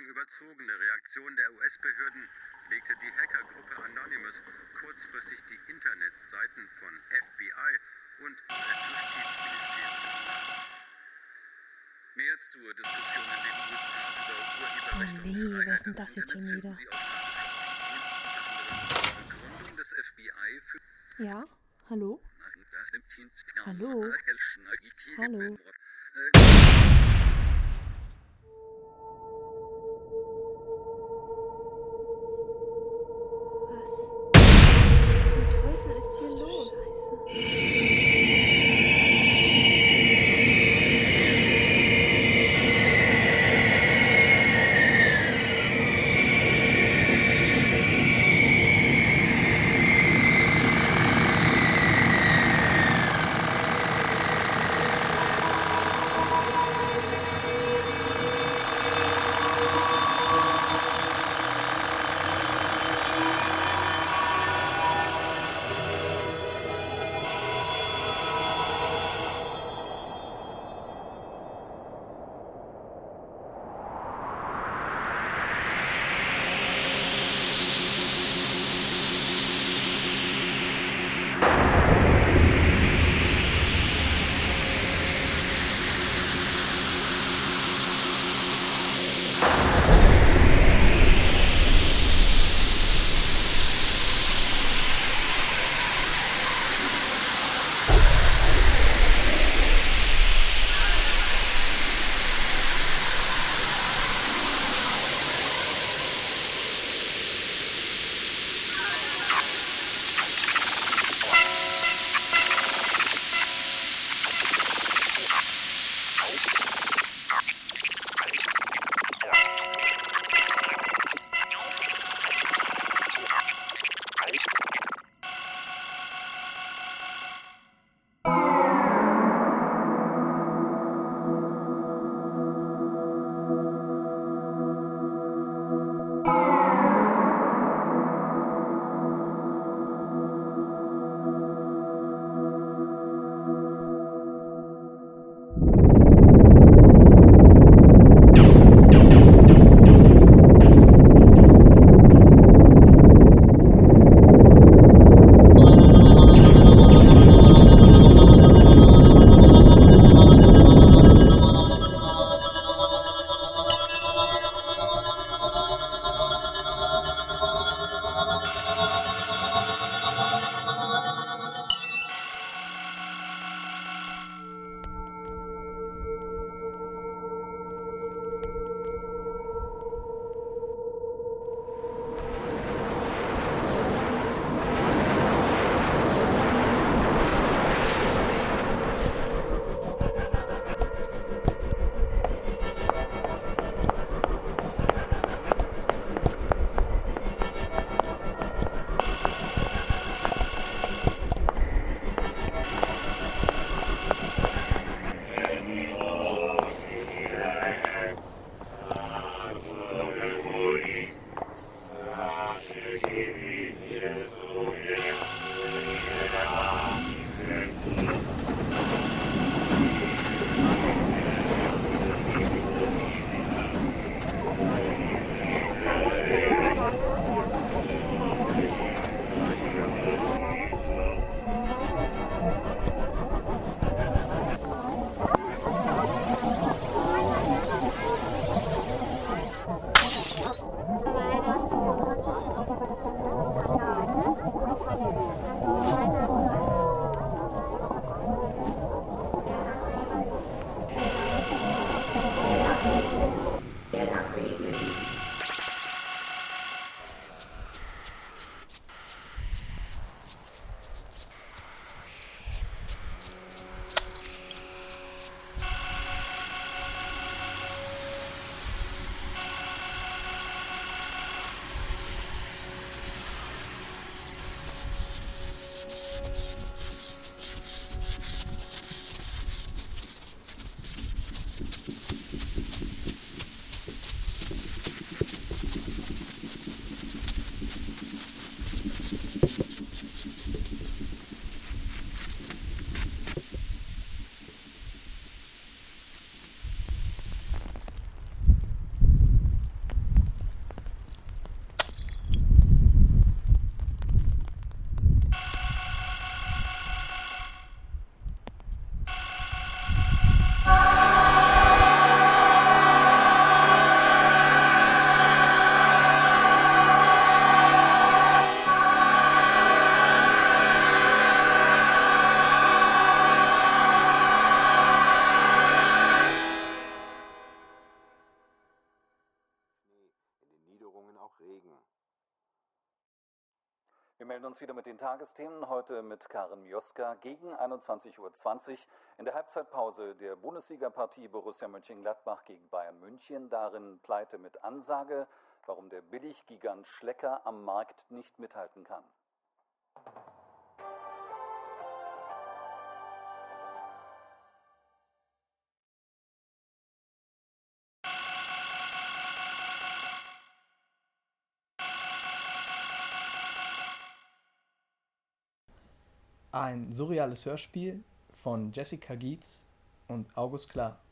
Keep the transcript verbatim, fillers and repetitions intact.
überzogene Reaktion der U S-Behörden legte die Hackergruppe Anonymous kurzfristig die Internetseiten von F B I und des Justizministeriums. Mehr zur Diskussion in den U S A über Urheberrecht oh nee, und Freiheit was ist denn des das jetzt schon Internets wieder? finden Sie auf unter anderem die Begründung des F B I für Ja, hallo? Hallo? Hallo? Was? Was zum Teufel ist hier los? auch Regen. Wir melden uns wieder mit den Tagesthemen, heute mit Karin Mioska gegen einundzwanzig Uhr zwanzig in der Halbzeitpause der Bundesliga-Partie Borussia Mönchengladbach gegen Bayern München. Darin Pleite mit Ansage, warum der Billiggigant Schlecker am Markt nicht mithalten kann. Ein surreales Hörspiel von Jessica Gietz und August Klar.